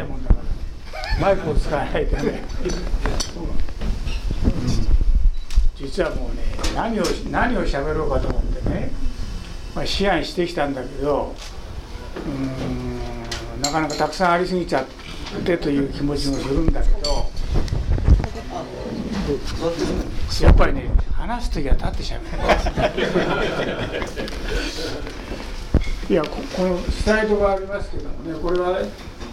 ないもんだから、マイクを使わないとね、実はもうね、何を喋ろうかと思ってね、思案してきたんだけど、なかなかたくさんありすぎちゃってという気持ちもするんだけど、やっぱりね、話すときは立ってしゃべる。いや、このスライドがありますけどもね、これは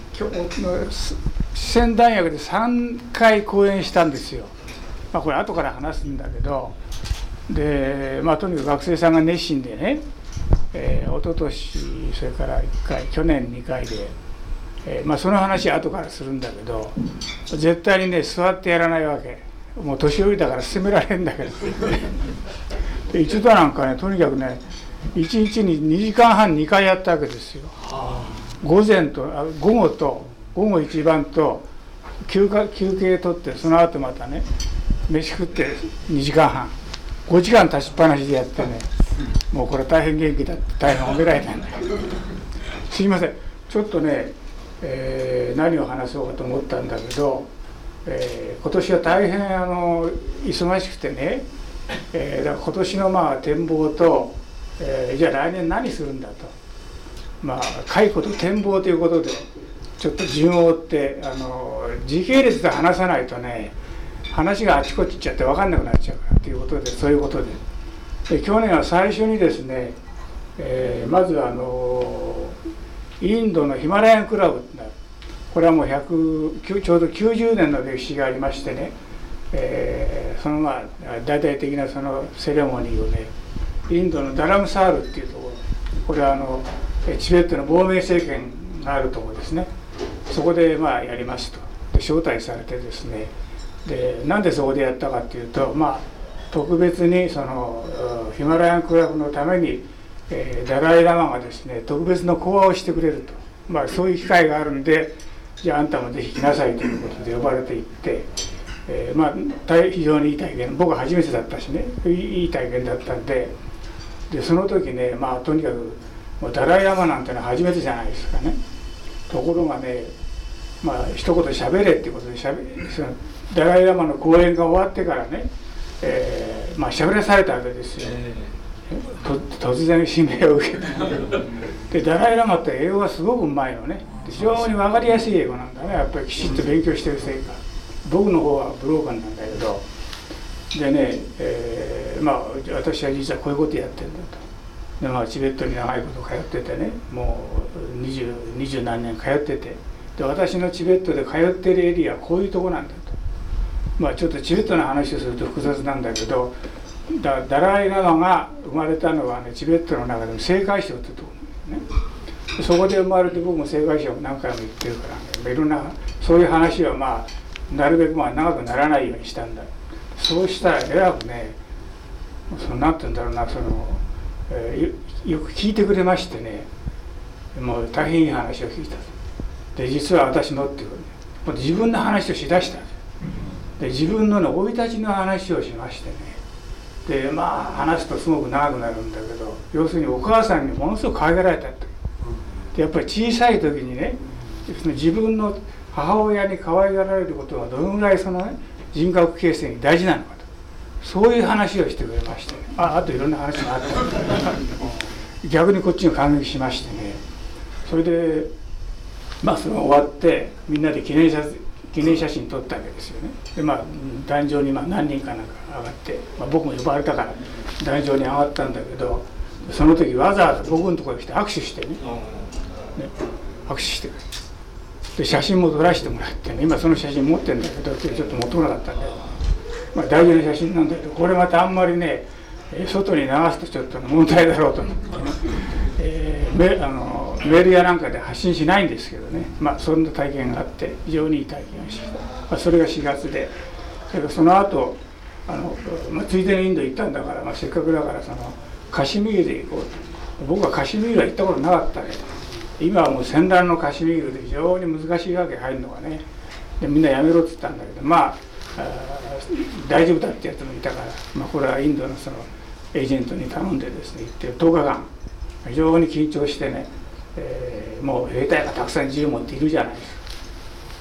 四川大学で3回講演したんですよ。これ後から話すんだけど、で、とにかく学生さんが熱心でね、一昨年それから1回、去年2回で、その話は後からするんだけど、絶対にね、座ってやらないわけ。もう年寄りだから責められるんだけどで、一度なんかね、とにかくね、1日に2時間半2回やったわけですよ。午後一番と休憩取って、その後またね、飯食って2時間半、5時間立ちっぱなしでやってね、もうこれ大変元気だって大変褒められたんだけど、すいません、ちょっとね、何を話そうかと思ったんだけど、今年は大変忙しくてね、だから今年の展望と、じゃあ来年何するんだと、解雇と展望ということでちょっと順を追って時系列で話さないとね、話があちこち行っちゃって分かんなくなっちゃうからということで、そういうことで、去年は最初にですね、まずインドのヒマラヤンクラブ、これはもうちょうど90年の歴史がありましてね、その大々的なそのセレモニーをね、インドのダラムサールっていうところ、これはチベットの亡命政権があるところですね、そこでやりますと、で招待されてですね、でなんでそこでやったかっていうと、特別にそのヒマラヤンクラブのために、ダライ・ラマがですね、特別の講話をしてくれると、そういう機会があるんで、じゃああんたもぜひ来なさいということで呼ばれていって、非常にいい体験、僕は初めてだったしね、いい体験だったんで、その時ね、とにかくもうダライ・ラマなんてのは初めてじゃないですかね。ところがね、一言しゃべれっていうことでそのダライ・ラマの講演が終わってからね、しゃべらされたわけですよ。突然指名を受けてで、ダライ・ラマって英語がすごくうまいのね、非常に分かりやすい英語なんだね、やっぱりきちっと勉強してるせいか。僕の方はブローカンなんだけど、でね、私は実はこういうことやってるんだと。でチベットに長いこと通っててね、もう20何年通ってて、で私のチベットで通ってるエリアはこういうとこなんだと。ちょっとチベットの話をすると複雑なんだけど、ダライ・ラマが生まれたのはね、チベットの中でも青海省ってところなんですね。そこで生まれて、僕も青海省何回も行ってるからね、いろんなそういう話はなるべく長くならないようにしたんだ。そうしたらえらくね、なんて言うんだろうな、よく聞いてくれましてね、もう大変いい話を聞いた。で実は私のっていうことで、自分の話をしだした。で自分の生い立ちの話をしましてね、で話すとすごく長くなるんだけど、要するにお母さんにものすごく可愛がられたと。でやっぱり小さい時にね、自分の母親に可愛がられることがどのぐらい人格形成に大事なのかと、そういう話をしてくれまして、あといろんな話があった逆にこっちに感激しましてね、それでそれが終わってみんなで記念写真撮ったわけですよね。で壇上に何人かなんか上がって、僕も呼ばれたから壇上に上がったんだけど、その時わざわざ僕のところに来て握手してね、握手してくれて、で写真も撮らせてもらってね、今その写真持ってるんだけど、ちょっと持ってこなかったんだけど、大事な写真なんだけど、これまたあんまりね外に流すとちょっと問題だろうと思ってね、メールやなんかで発信しないんですけどね、そんな体験があって非常にいい体験をして、それが4月で、その後ついでにインド行ったんだから、せっかくだからカシミールで行こうと。僕はカシミールは行ったことなかったけど、今はもう戦乱のカシミールで非常に難しいわけ入るのがね、でみんなやめろって言ったんだけど、大丈夫だってやつもいたから、これはインドのエージェントに頼んでですね、行って10日間非常に緊張してね、もう兵隊がたくさん銃持っているじゃないですか。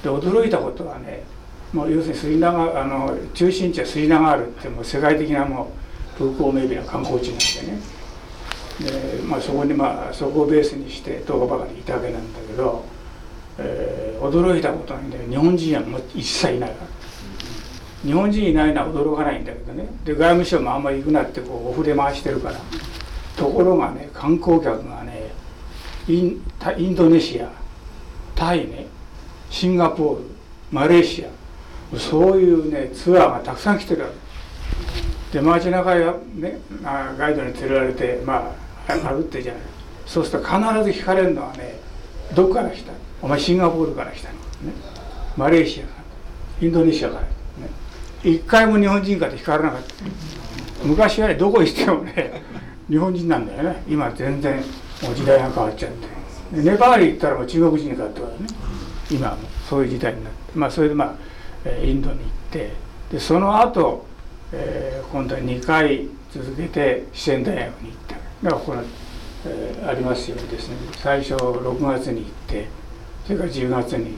で驚いたことはね、もう要するにスリナガ中心地はスリナガールってもう世界的なもう風光明媚な観光地なんでね、で、そこにそこをベースにして10日ばかりいたわけなんだけど、驚いたことなんで日本人はもう一切いないから。日本人いないのは驚かないんだけどね、で外務省もあんまり行くなってこうお筆回してるから。ところがね、観光客がね、インドネシア、タイね、シンガポール、マレーシア、そういうねツアーがたくさん来てるわけで、街中やねガイドに連れられて歩ってじゃない、そうすると必ず聞かれるのはね、どこから来た、お前シンガポールから来たの、ね、マレーシアから、インドネシアから、ね、一回も日本人から聞かれなかった。昔はね、どこ行ってもね日本人なんだよね。今全然もう時代が変わっちゃって、ネパール行ったらもう中国人かってからね、今はもうそういう時代になって、それでインドに行って、でその後、今度は2回続けて四川大学に行った。だからこれ、ありますようにですね、最初6月に行って、それから10月に行って、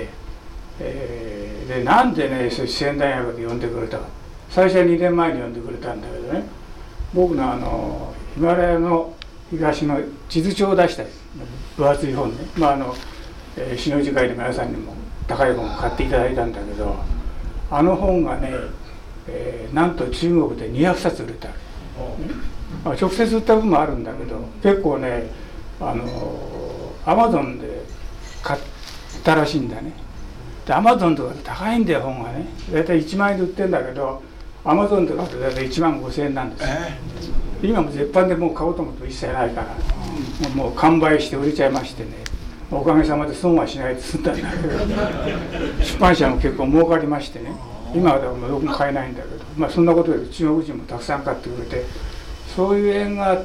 でなんでね四川大学で呼んでくれたか。最初は2年前に呼んでくれたんだけどね、僕のヒマラヤの東の地図帳を出したり、分厚い本ね、篠寺会の皆さんにも高い本を買っていただいたんだけど、あの本がね、なんと中国で200冊売れた、直接売った分もあるんだけど、結構ねアマゾンで買ったらしいんだね。でアマゾンとかで高いんだよ、本がね。大体1万円で売ってるんだけど、アマゾンとかで大体1万5,000円なんですよ。今も絶版でもう買おうと思って一切ないから、もう完売して売れちゃいましてね、おかげさまで損はしないで済んだんだけど出版社も結構儲かりましてね、今はどこも買えないんだけど、そんなことで中国人もたくさん買ってくれて、そういう縁があって、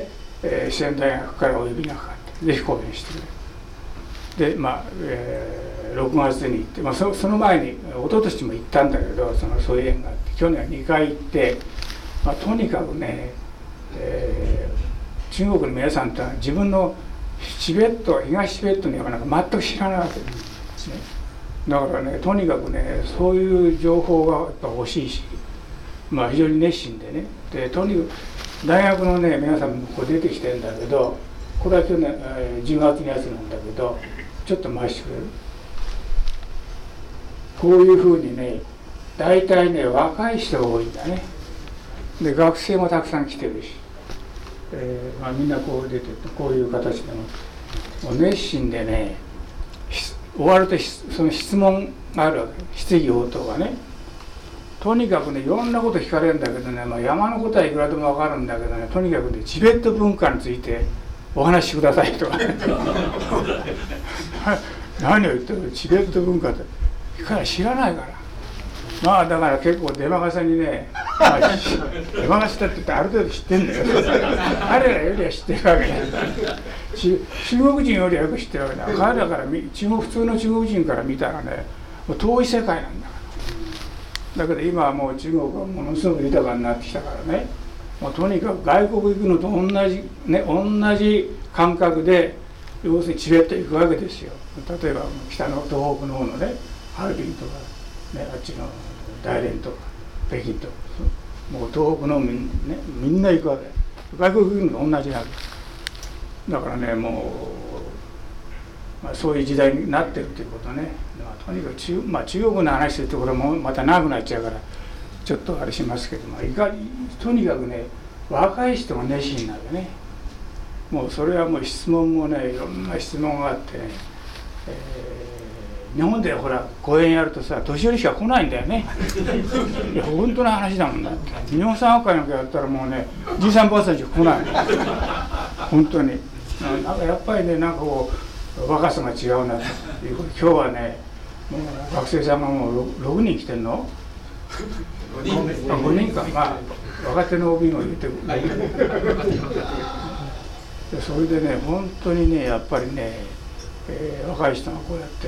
四川大学からお呼びがかかって、ぜひ講演してくれで、6月に行って、その前に一昨年も行ったんだけど、そういう縁があって去年は2回行って、とにかくね、中国の皆さんって自分のチベット、東チベットの山なんか全く知らないわけですね。だからね、とにかくね、そういう情報がやっぱ欲しいし、非常に熱心でね、でとにかく大学のね皆さんもこう出てきてるんだけど、これは去年、10月のやつなんだけど、ちょっと回してくれる？こういうふうにね、大体ね若い人が多いんだね。で学生もたくさん来てるし、みんなこう出てて、こういう形でもう熱心でね、終わるとその質問があるわけ、質疑応答がね。とにかくね、いろんなこと聞かれるんだけどね、山のことはいくらでも分かるんだけどね、とにかくねチベット文化についてお話しくださいとかね何を言ってる、チベット文化って知らないから、だから結構出任せにね、出任せだって言ってある程度知ってんだよ彼らよりは知ってるわけね中国人よりはよく知ってるわけだ。彼らから普通の中国人から見たらね、もう遠い世界なんだから。だけど今はもう中国はものすごく豊かになってきたからね、もうとにかく外国行くのと同じ感覚で、要するにチベット行くわけですよ。例えば北の東北の方のね、ハルビンとか、ね、あっちの大連とか北京とか、もう東北のみんな行くわけ。外国行くのと同じなわけだからね、もう、そういう時代になってるっていうことね。とにかく中国の話するところもまた長くなっちゃうからちょっとあれしますけども、とにかくね若い人が熱心なんでね、もうそれはもう質問もね、いろんな質問があってね、日本でほら講演やるとさ、年寄りしか来ないんだよねいや本当の話だもんだって。日本産学会なんかやったらもうね、じいさんばあさんしか来ない本当に。なんかやっぱりね、なんかこう若さが違うなということ。今日はね、もう学生さんがもう6人来てんの5人か、若手の OB も入れてそれでね、本当にね、やっぱりね、若い人がこうやってね、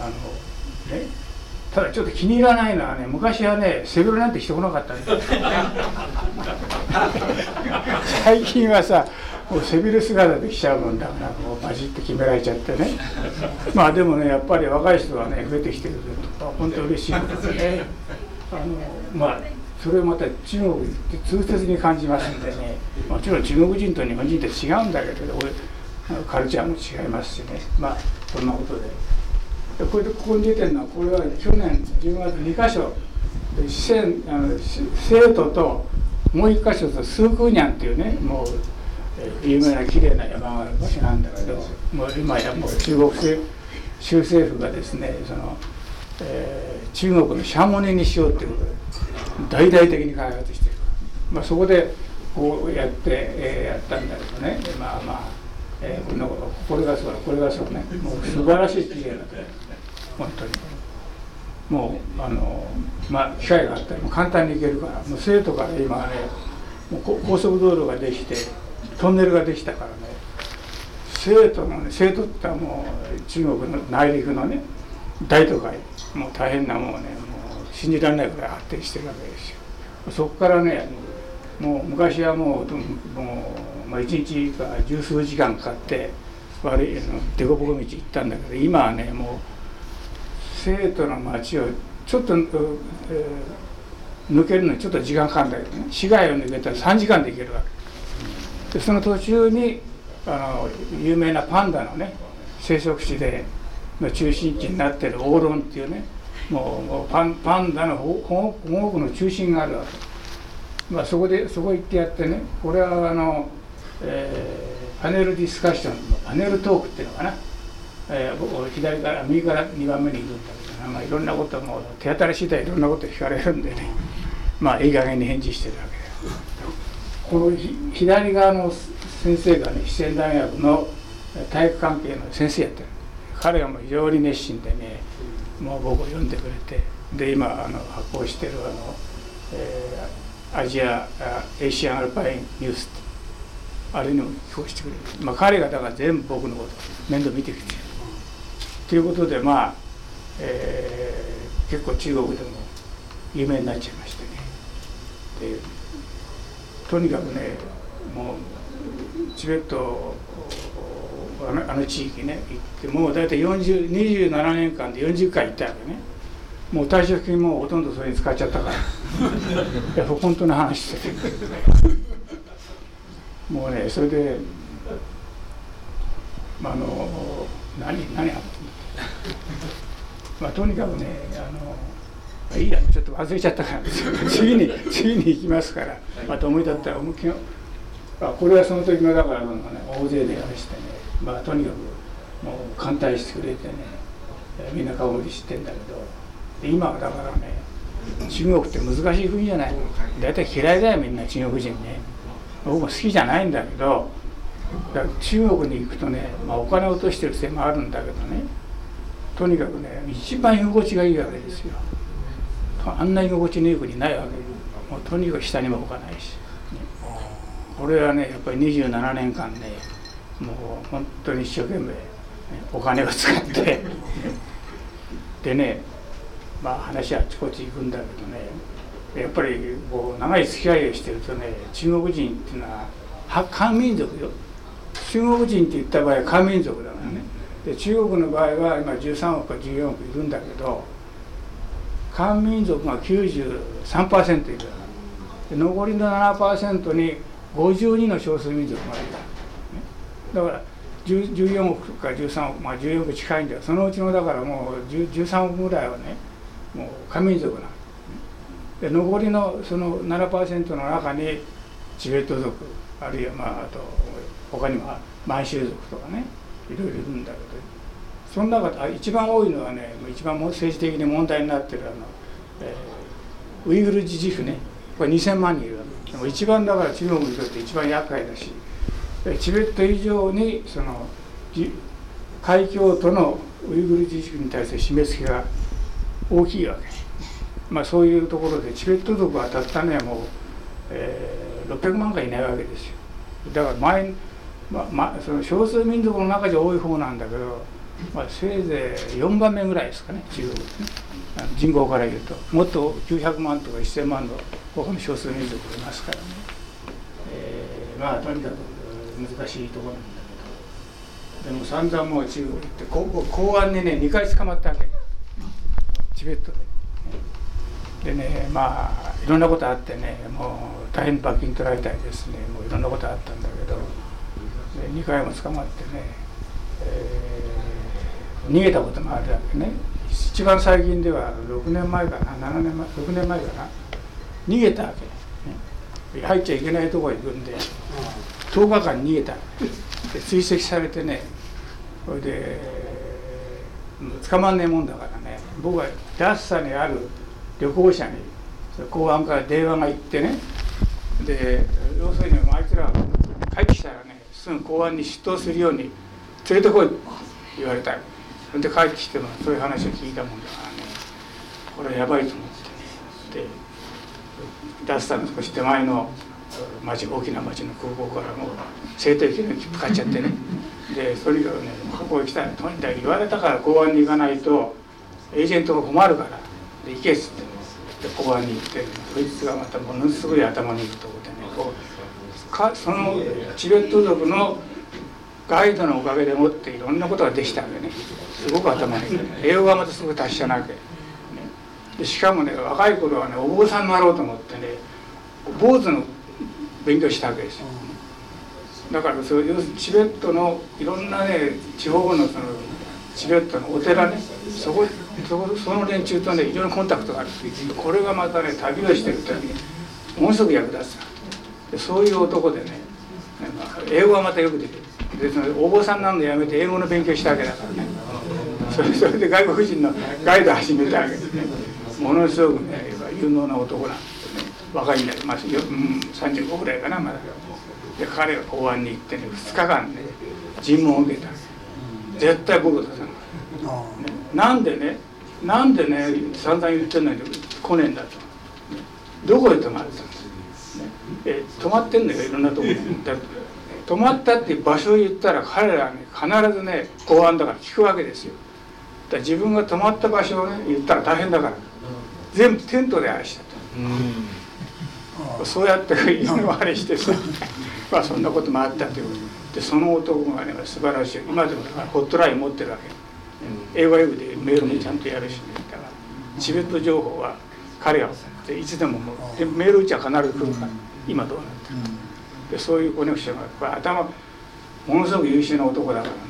ただちょっと気に入らないのはね、昔はね、背広なんてしてこなかったね最近はさ、 もう背びれ姿で来ちゃうもんだからこうバチッと決められちゃってねまあでもねやっぱり若い人がね増えてきてるとか本当に嬉しいことでねまあそれをまた中国って痛切に感じますんでね、もちろん中国人と日本人って違うんだけどカルチャーも違いますしね、まあそんなことで。これでここに出てるのはこれは去年10月2カ所で生徒ともう1カ所とスークーニャンっていうねもう有名な綺麗な山がある場所なんだけど、もう今やもう中国州政府がですね中国のシャモネにしようっていうことで大々的に開発している、まあ、そこでこうやって、やったんだけどね、まあまあ、これがそうね、もう素晴らしい綺麗なとこ本当にもうまあ機会があったらもう簡単に行けるから、もう生徒から今はねもう高速道路ができてトンネルができたからね、生徒ってのはもう中国の内陸のね大都会、もう大変なもうねもう信じられないくらい発展してるわけですよ。そこからねもう昔はもう1日か十数時間かかって悪い凸凹道行ったんだけど、今はねもう生徒の町をちょっと、抜けるのにちょっと時間かかるんだけどね、市街を抜けたら3時間で行けるわけで、その途中に有名なパンダのね生息地での中心地になっているオーロンっていうねもうパンダの保護区の中心があるわけ、まあ、そこ行ってやってね、これはパネルディスカッションパネルトークっていうのかな、左から右から2番目にいるんだけど、まあ、いろんなことも手当たり次第いろんなこと聞かれるんでね、まあいい加減に返事してるわけです。この左側の先生がね四川大学の体育関係の先生やってる、彼がもう非常に熱心でねもう僕を読んでくれて、で今発行してるエイシアンアルパインニュースってあれにも寄稿してくれる、まあ、彼がだから全部僕のこと面倒見てきてるということで、まあ結構中国でも有名になっちゃいましてね、でとにかくねもうチベットあの地域ね行ってもう大体27年間で40回行ったわけね、もう退職金もほとんどそれに使っちゃったからいや本当の話しててもうねそれで何あったんだまあとにかくねいいやちょっと忘れちゃったから次に行きますから、また思い立ったらこれはその時のだから大勢でやらしてね、まあとにかくもう歓待してくれてね、みんな顔ぶり知ってんだけど、今はだからね中国って難しい国じゃないの、大体嫌いだよみんな中国人ね、僕も好きじゃないんだけど、だから中国に行くとね、まあ、お金を落としてるせいもあるんだけどね、とにかくね一番居心地がいいわけですよ。あんな居心地のいい国ないわけで、もうとにかく下にも置かないし、これはねやっぱり27年間ねもう本当に一生懸命、お金を使ってでね、まあ話はあちこち行くんだけどね、やっぱりこう長い付き合いをしてるとね、中国人っていうのは漢民族よ、中国人って言った場合は漢民族だからね、で中国の場合は今13億か14億いるんだけど、漢民族が 93% いる、で残りの 7% に52の少数民族がいる、だから14億か13億、まあ14億近いんだよ、そのうちのだからもう13億ぐらいはねもう漢民族なので、残りのその 7% の中にチベット族、あるいはまああと他にも満州族とかねいろいろいるんだけど、その中で一番多いのはね、一番政治的に問題になってるウイグル自治区ね、これ2000万人いるわけでも、一番だから中国にとって一番厄介だし、チベット以上にその海峡とのウイグル自治区に対する締め付けが大きいわけ、まあ、そういうところでチベット族はたったねもう、600万かいないわけですよ。だからその少数民族の中で多い方なんだけど、まあ、せいぜい4番目ぐらいですかね、中国ね、人口から言うともっと900万とか1000万の他の少数民族がいますからね、まあとにかく難しいところなんだけど、でも散々もう中国行って公安にね2回捕まったわけ、チベットで。でね、まあいろんなことあってね、もう大変罰金取られたりですね、もういろんなことあったんだけど、2回も捕まってね、逃げたこともあるわけね。一番最近では6年前かな、7年前、6年前かな、逃げたわけ、入っちゃいけないところへ行くんで、10日間逃げた。で追跡されてね、それで捕まんねえもんだからね、僕はラッサにある旅行者に公安から電話が行ってね、で要するにあいつら帰ってきたらね、すぐ公安に出頭するように連れてこいって言われた。それで帰ってきてもそういう話を聞いたもんだからね、これはやばいと思ってね、でラッサの少し手前の町、大きな町の空港からもう西都行きの切符買っちゃってね、でそれがね、ここへ来たらとにかく言われたから公安に行かないとエージェントが困るから、で行けっつって、で公安に行って、そいつがまたものすごい頭にいくところでね、そのチベット族のガイドのおかげでもっていろんなことができたわけね、すごく頭にいく。英語がまたすごい達者なわけ、ね、でしかもね、若い頃はね、お坊さんになろうと思ってね、坊主の勉強したわけですよ。だからそういうチベットのいろんなね、地方のそのチベットのお寺ね、その連中とね非常にコンタクトがある。これがまたね、旅をしてる時にものすごく役立つで、そういう男でね、英語がまたよくできる。でそのお坊さんなのやめて英語の勉強したわけだからね、それで外国人のガイドを始めたわけですね。ものすごくね有能な男なんですね。若いんだけど、35ぐらいかなまだ。で彼が公安に行ってね、2日間ね尋問を受けた。絶対僕出さない、ね、なんでね散々言ってんのに来ねえんだと、ね、どこへ泊まったんです、ね、泊まってんのよ、いろんなところに。泊まったっていう場所を言ったら彼らはね必ずね公安だから聞くわけですよ。だから自分が泊まった場所をね言ったら大変だから、全部テントであれしたと、そうやって言うのあれしてさまあそんなこともあったということで、その男がね素晴らしい。今でもだからホットライン持ってるわけ、英語英語でメールもちゃんとやるし、ね、だからチベット情報は彼がいつでももうでメール打ちは必ず来るから、今どうなってるで、そういうコネクションがやっぱり頭ものすごく優秀な男だからね、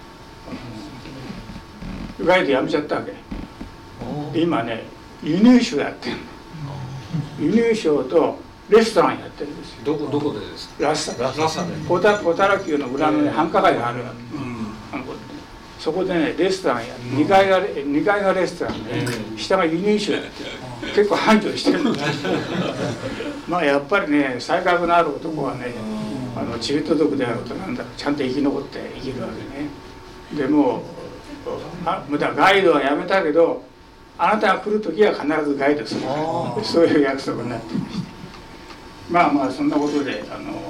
ガイド辞めちゃったわけで、今ね輸入商やってるの。輸入商とレストランやってるんですよ。 どこでですか？ ラッサで。ポタラ宮の裏のね繁華街があるわけ、そこでねレストランやって、2階がレストランで、下が輸入商やってる。結構繁盛してるんですまあやっぱりね才覚のある男はね、チベット族であろうとなんだろう、ちゃんと生き残って生きるわけね。でもガイドはやめたけど、あなたが来る時は必ずガイドする、そういう約束になっていまして、まあそんなことで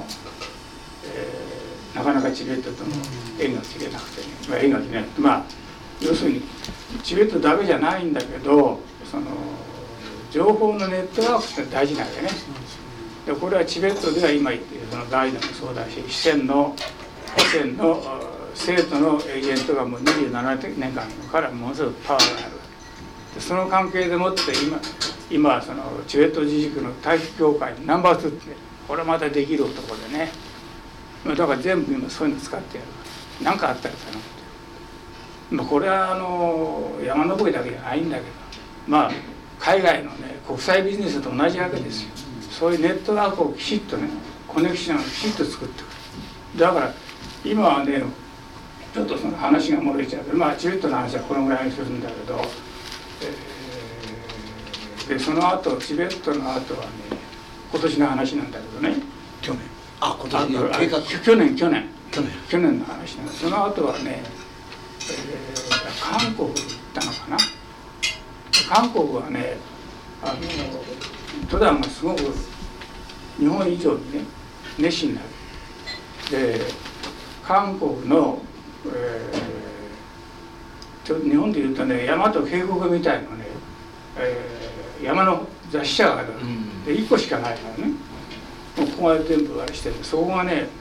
なかなかチベットとの縁が切れなくてね、縁が切れなくて、要するにチベットだけじゃないんだけど、その情報のネットワークって大事なんだよね。でこれはチベットでは今言っているそのガイドもそうだし、四川の生徒のエージェントがもう27年間からものすごくパワーがあるわけで、その関係でもって今そのチベット自治区の大気協会ナンバー2ってこれまたできる男でね、だから全部今そういうの使ってやる。何かあったら頼むって、これは山登りだけじゃないんだけど、海外のね国際ビジネスと同じわけですよ。そういうネットワークをきちっとねコネクションをきちっと作ってくる。だから今はねちょっとその話が漏れちゃうけど、チベットの話はこのぐらいにするんだけど、でその後チベットの後はね今年の話なんだけどね、 去年今年の計画去年の話なんだ。その後はね、韓国行ったのかな。韓国はね登山がすごく日本以上にね熱心になる。で韓国の、日本でいうとね山と渓谷みたいなね、山の雑誌社がある、で1個しかないからね、もうここが全部あれしてる。そこがね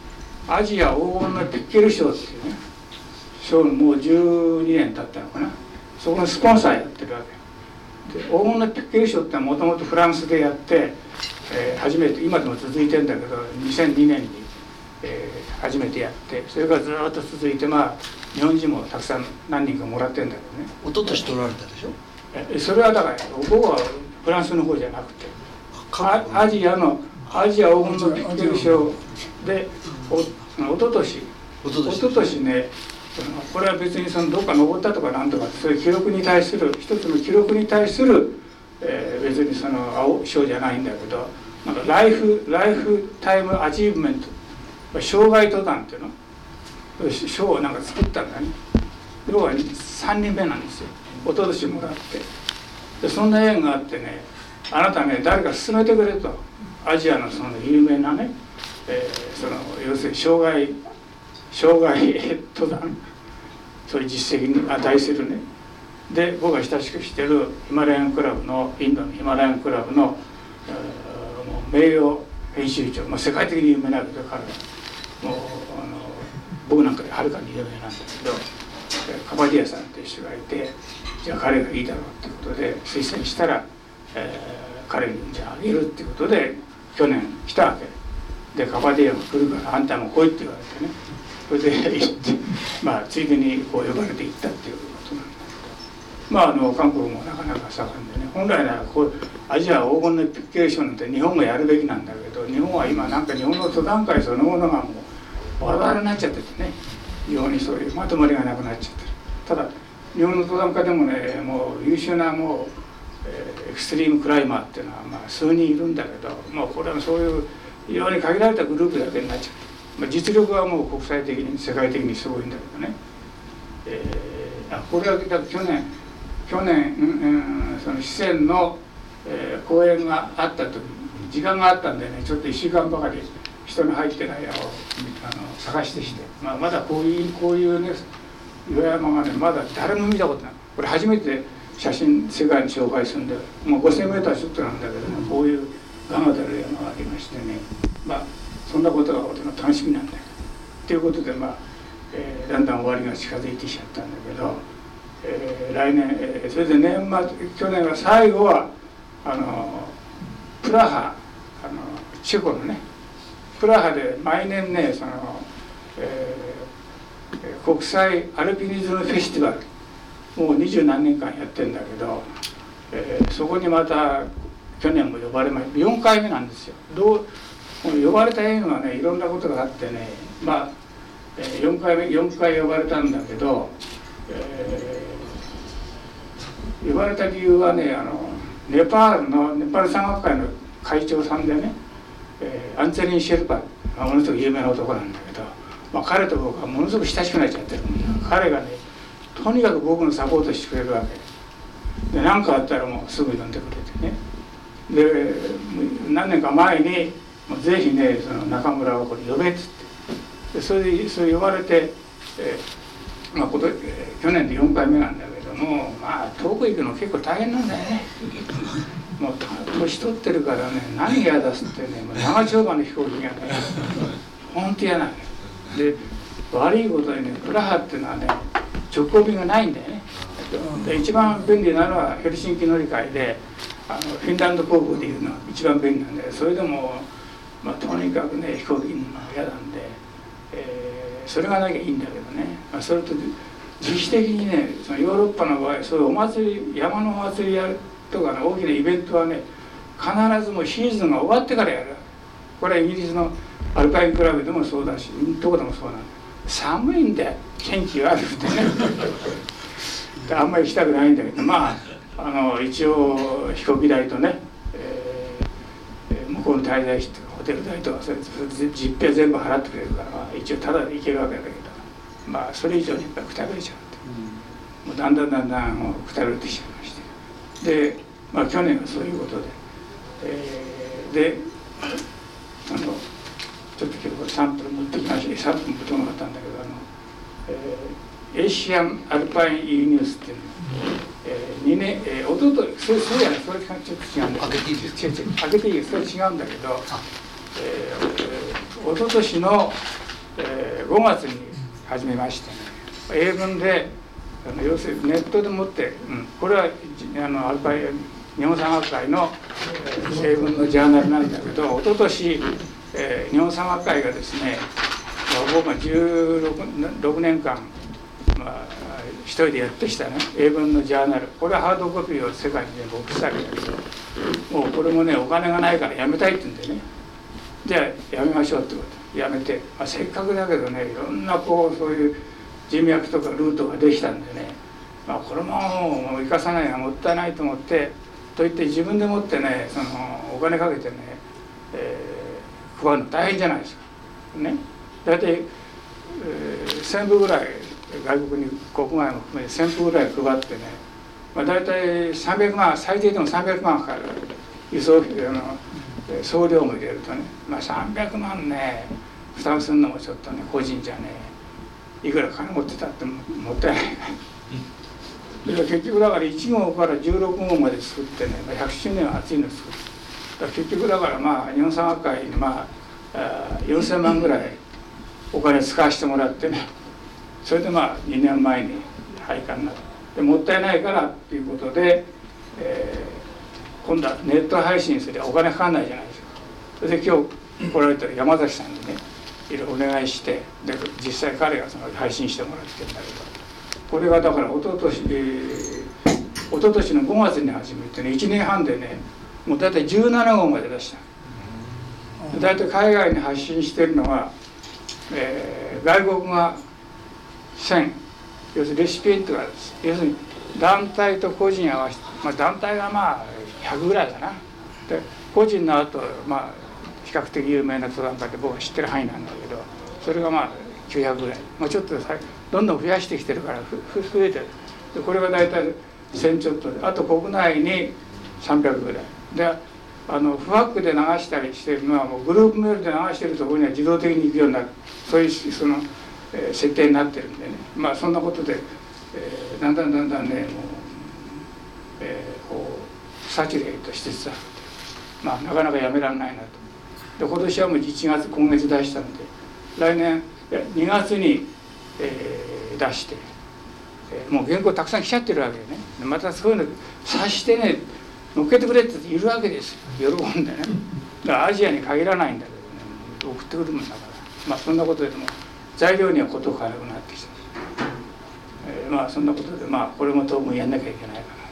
アジア黄金のピッケル賞っていうね賞もう12年経ったのかな、そこのスポンサーやってるわけで、黄金のピッケル賞ってのはもともとフランスでやって、初めて今でも続いてるんだけど2002年に、初めてやって、それからずっと続いて、まあ日本人もたくさん何人かもらってるんだけどね。 一昨年取られたでしょ。 それはだから僕はフランスの方じゃなくてアジア黄金のピッケル賞で一昨年ね、これは別にそのどっか登ったとかなんとかそういう記録に対する一つの記録に対する、別にその賞じゃないんだけど、なんかライフタイムアチーブメント生涯登壇っていうの賞をなんか作ったんだね。僕は3人目なんですよ。一昨年もらってで、そんな縁があってね、あなたね誰か勧めてくれと、アジアのその有名なね、その要するに生涯登壇、そういう実績に値するね。で僕が親しくしてるヒマラヤンクラブのインドのヒマラヤンクラブの名誉編集長、世界的に有名だけど彼はもう僕なんかではるかに有名なんだけど、カバディアさんっていう人がいて、じゃあ彼がいいだろうっていうことで推薦したら、彼にじゃああげるっていうことで去年来たわけで、カバディアが来るからあんたも来いって言われてね、それで行って、ついでにこう呼ばれて行ったっていうことなんだけど、韓国もなかなか盛んでね、本来ならこうアジア黄金のピッケル賞なんて日本がやるべきなんだけど、日本は今なんか日本の登壇会そのものがもうバラバラになっちゃっててね、非常にそういうまとまりがなくなっちゃってる。ただ日本の登壇家でもね、もう優秀なもう、エクストリームクライマーっていうのは数人いるんだけど、これはそういう非常に限られたグループだけになっちゃって、実力はもう国際的に世界的にすごいんだけどね、これはだから去年、その四川の、公演があった時時間があったんでね、ちょっと1週間ばかり人の入ってない屋を探してきて、まだこういうね岩山がねまだ誰も見たことない。これ初めて写真世界に紹介するんで、もう 5000m ちょっとなんだけども、こういうガが出る山がありましてね、そんなことが俺の楽しみなんだよということで、だんだん終わりが近づいてきちゃったんだけど、来年、それで去年は最後はプラハ、チェコのねプラハで毎年ね国際アルピニズムフェスティバルもう20何年間やってんだけど、そこにまた去年も呼ばれました。4回目なんですよ。呼ばれた縁はねいろんなことがあってね、4回呼ばれたんだけど、呼ばれた理由はねネパール山岳会の会長さんでね、アンツェリン・シェルパー、ものすごく有名な男なんだけど、彼と僕はものすごく親しくなっちゃってる。彼がねとにかく僕のサポートしてくれるわけで、何かあったらもうすぐ呼んでくれてね、で何年か前にぜひねその中村をこれ呼べっつって、でそれ呼ばれて、去年で4回目なんだけども、遠く行くの結構大変なんだよね。もう年取ってるからね、何が嫌だっつってね、長丁場の飛行機がね本当嫌なんだよ。で悪いことにねプラハっていうのはね直行便がないんだよね。で一番便利なのはヘルシンキ乗り換えでフィンランド航空でいうのは一番便利なんで、それでもとにかくね飛行機に嫌なんで、それがなきゃいいんだけどね、それと自主的にねそのヨーロッパの場合そういうお祭り山のお祭りやるとかね大きなイベントはね必ずもうシーズンが終わってからやる。これはイギリスのアルパインクラブでもそうだしどこでもそうなんだ。寒いんだよ天気が悪くてねあんまり行きたくないんだけど、一応飛行機代とね、向こうの滞在費とかホテル代とかそれ実費全部払ってくれるから、一応タダで行けるわけだけど、それ以上にやっぱりくたびれちゃって、もうだんだんくたびれてきちゃいまして、で、去年はそういうことで、ちょっと今日これサンプル持ってきまして、サンプル持ってこなかったんだけど、エイシアンアルパイン E ニュースっていうの、2年、おととい、そうじゃない、それちょっと違うんだけど、開けていいですか？開けていいです、それ違うんだけど、おととしの、 5月に始めましてね、英文で要するにネットでもって、これはアルパイ日本山岳会の英文のジャーナルなんだけど、一昨年日本山岳会がですね、僕が16年間、一人でやってきたね英文のジャーナル、これはハードコピーを世界に全部送ったわけだけど、もうこれもねお金がないからやめたいって言うんでね、じゃあやめましょうってことでやめて、せっかくだけどねいろんなそういう人脈とかルートができたんでね、これももう生かさないのはもったいないと思ってと言って自分でもってねお金かけてね、配るの大変じゃないですかね。大体、1000部ぐらい外国に国外も含めて1000部ぐらい配ってね、大体300万最低でも300万かかる輸送費送料も入れるとね、300万ね負担するのもちょっとね個人じゃねいくら金持ってたってもったいないから結局だから1号から16号まで作ってね100周年は熱いの作って結局だから日本山岳会に4000万ぐらいお金使わせてもらってね、それで2年前に廃刊になってもったいないからっていうことで、今度はネット配信すればお金かかんないじゃないですか。それで今日来られた山崎さんにねいろいろお願いして、で実際彼が配信してもらってるんだけど、これがだから一昨年の5月に始めてね1年半でねもう大体17号まで出した。大体海外に発信してるのは、外国が1000、要するにレシピエントが要するに団体と個人合わせて、団体が100ぐらいかな。で個人の後比較的有名な登山家で僕が知ってる範囲なんだけど、それが900ぐらい、ちょっとどんどん増やしてきてるから増えてる。でこれが大体1000ちょっとで、あと国内に300ぐらいで、不発区で流したりしてるのはもうグループメールで流してるところには自動的に行くようになる、そういう設定になってるんでね、そんなことで、だんだんねもう、サチュレートしてさ、なかなかやめられないなと。で今年はもう今月出したので、来年2月に、出して、もう原稿たくさん来ちゃってるわけよね。またそういうの察してね乗っけてくれっているわけですよ、喜んでね。だからアジアに限らないんだけどね、送ってくるもんだから、そんなことでも材料には事欠かなくなってきたし、そんなことでこれも当分やんなきゃいけないかなということ。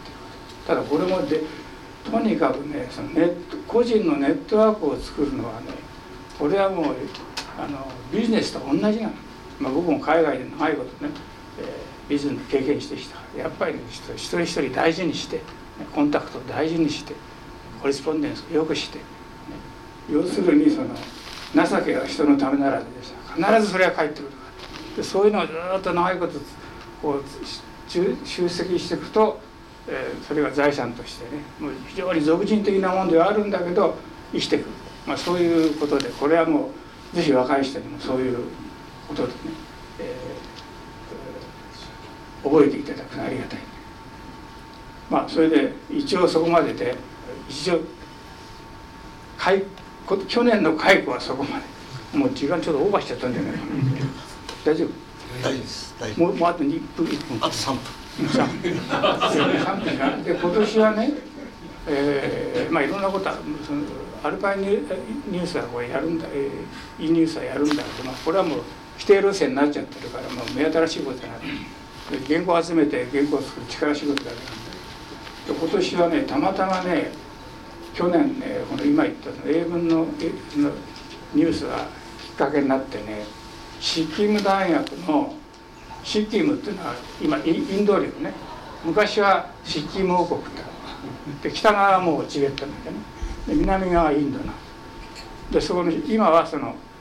ただこれもとにかくね個人のネットワークを作るのはね、これはもうビジネスと同じなの。僕も海外で長いことね、ビジネス経験してきたから、やっぱり、ね、一人一人大事にしてコンタクトを大事にしてコレスポンデンスをよくして、要するに情けが人のためならずでさ、必ずそれは返ってくるから。でそういうのをずっと長いこと集積していくと、それが財産としてねもう非常に俗人的なものではあるんだけど生きてくる、そういうことで、これはもうぜひ若い人にもそういうことでね、覚えていただくのはありがたい。それで一応そこまでで去年の解雇はそこまで。もう時間ちょっとオーバーしちゃったんじゃないかな。大丈夫？ 大丈夫です。 もうあと1分。 あと3分。 3分か。で今年はね、いろんなことはアルパイニュースはこれやるんだ、Eニュースはやるんだけど、これはもう規定路線になっちゃってるから、もう目新しいことじゃない。原稿を集めて原稿を作る力仕事だけなんだ。今年はねたまたまね去年ねこの今言った英文のニュースがきっかけになってね、シッキム大学のシッキムっていうのは今インド領ね、昔はシッキム王国で北側はもうチベットなんでね、で南側はインドなんで、そこの今は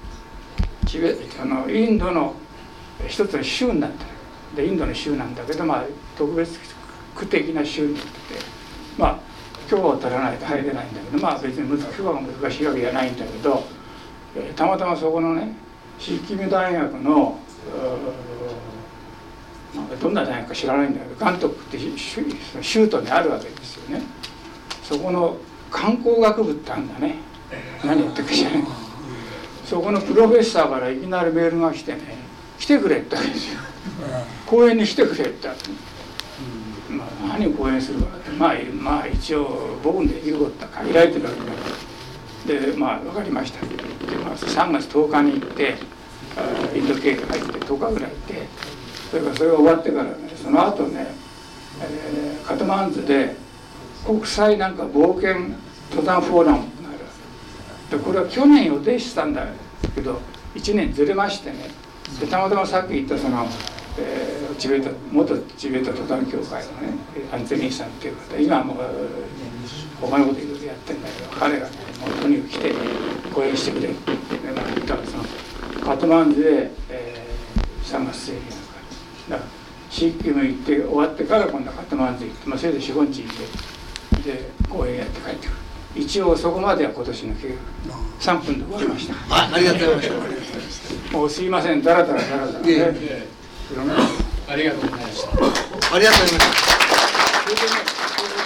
インドの一つの州になってる。でインドの州なんだけど、特別区的な州になってて、許可を取らないと入れないんだけど、別に許可が難しいわけじゃないんだけど、たまたまそこのねシッキム大学のどんな大学か知らないんだけど、ガントクって州都にあるわけですよね。そこの観光学部ってあるんだね。何やってるか知らない。 そこのプロフェッサーからいきなりメールが来てね、来てくれって言ったんですよ。講演に来てくれって言ったんです。何を講演するかって、まあ一応僕にできることは限られてるわけで、分かりましたで、3月10日に行ってインド経由入って10日ぐらい行って、それが終わってからね、その後ね、カトマンズで国際冒険登山フォーラムがある。でこれは去年予定してたんだけど1年ずれましてね、でたまたまさっき言った元チベット登山協会のね、アンツェニーさんっていう方、今はもう他のこといろいろやってんだけど、彼がね、もうとにかく来て講演してくれって言ったら、そのカトマンズで、3月末にだからシッキム行って終わってから今度はカトマンズ行って、それで4、5日行ってで講演やって帰ってくる。一応そこまでは今年の計画3分で終わりました。 ありがとうございました。 もうすいません、だらだらね。 ありがとうございました。 ありがとうございました。